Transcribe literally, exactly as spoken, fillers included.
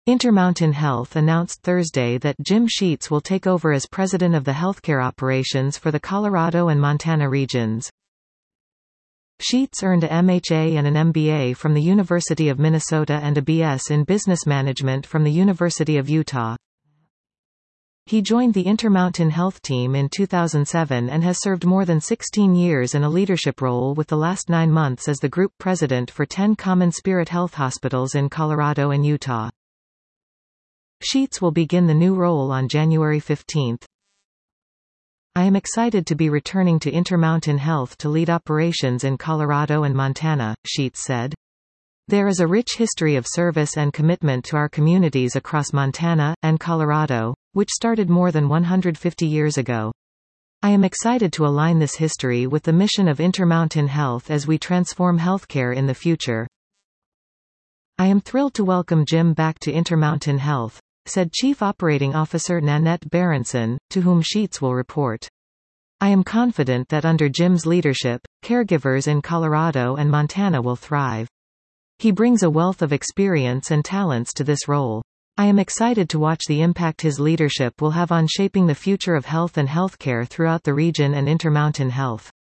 Intermountain Health announced Thursday that Jim Sheets will take over as president of the healthcare operations for the Colorado and Montana regions. Sheets earned a M H A and an M B A from the University of Minnesota and a B S in Business Management from the University of Utah. He joined the Intermountain Health team in two thousand seven and has served more than sixteen years in a leadership role, with the last nine months as the group president for ten Common Spirit Health hospitals in Colorado and Utah. Sheets will begin the new role on January fifteenth. I am excited to be returning to Intermountain Health to lead operations in Colorado and Montana, Sheets said. There is a rich history of service and commitment to our communities across Montana and Colorado, which started more than one hundred fifty years ago. I am excited to align this history with the mission of Intermountain Health as we transform healthcare in the future. I am thrilled to welcome Jim back to Intermountain Health, said Chief Operating Officer Nanette Berenson, to whom Sheets will report. I am confident that under Jim's leadership, caregivers in Colorado and Montana will thrive. He brings a wealth of experience and talents to this role. I am excited to watch the impact his leadership will have on shaping the future of health and healthcare throughout the region and Intermountain Health.